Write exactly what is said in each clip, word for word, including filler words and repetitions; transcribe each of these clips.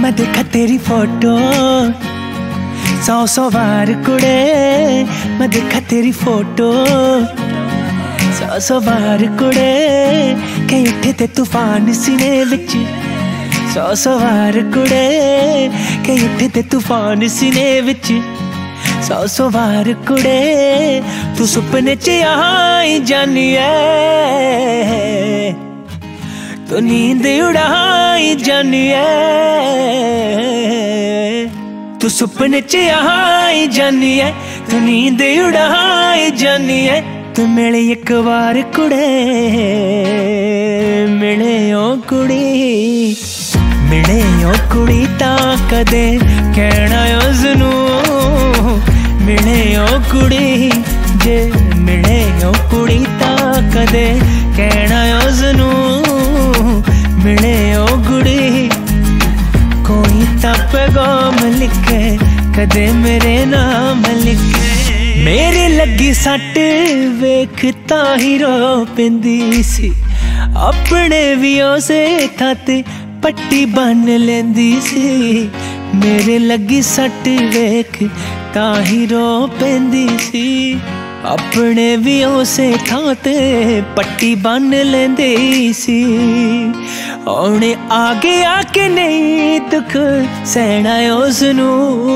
मैं देखा तेरी फोटो सौ सौ बार कुड़े। मैं देखा तेरी फोटो सौ सौ बार कुड़े। कहीं उठे ते तूफान सीने विच सौ सौ बार कुड़े। कहीं उठे ते तूफान सीने विच सौ सौ बार कुड़े। तू सुपने च आई जानी है, तू नींद उड़ाई जानी है। तू सुपने च आई जानी है, तू नींद उड़ाई जानी है। तू मिले एक बार कुड़े, मिले ओ कुड़ी, मिले ओ कुड़ी तां कदे कहना उसनू। मिले ओ कुड़ी जे मिले ओ कुड़ी तां कदे कहना उसनू। मिले ओ कुड़ी कोई तां पैगाम लिखे कदे मेरे नाम लिखे। मेरी लगी सट वेख तां ही रो पैंदी सी, अपने भी उसे थां ते पट्टी बन लेंदी सी। मेरे लगी सट वेख तां ही रो पैंदी सी, अपने भी उसे थां ते पट्टी बन लेंदी सी। औने आगे आके नहीं दुख सहना उसनू।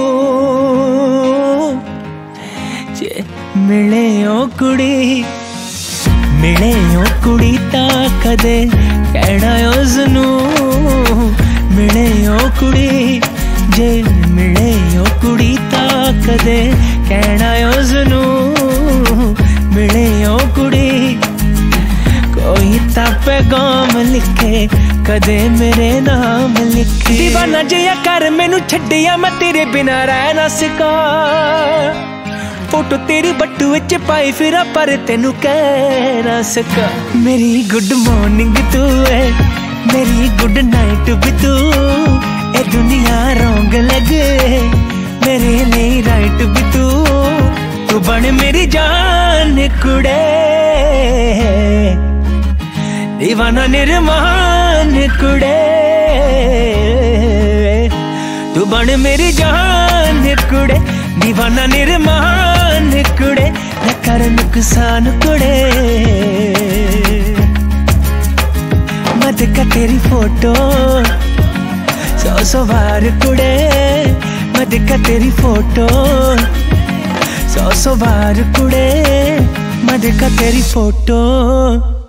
जे मिले ओ कुड़ी, मिले ओ कुड़ी तां कदे कहना उसनू। मिले ओ कुड़ी जे मिले ओ कुड़ी तां कदे कहना उसनू। मिले ओ कुड़ी कोई तां पैगाम लिखे कदे मेरे नाम लिखे। दीवाना जिया कर मैनू छड्डिया, मैं तेरे बिना रह ना सका। फोटो तेरी बट्टू विच पाई फिरा पर तेनू कह ना सका। मेरी गुड मॉर्निंग तू है, मेरी गुड नाइट भी तू। ए दुनिया रौंग लगे मेरे लिए राइट भी तू। तू बन मेरी जान कुड़े, दीवाना निर्मान कुड़े। तू बन मेरी जान कुड़े, दीवाना निर्मान कुड़े। न कर नुकसान कुड़े। मैं देखा तेरी फोटो सौ सौ बार कुड़े। मैं देखा तेरी फोटो सौ सौ बार कुड़े। मैं देखा तेरी फोटो।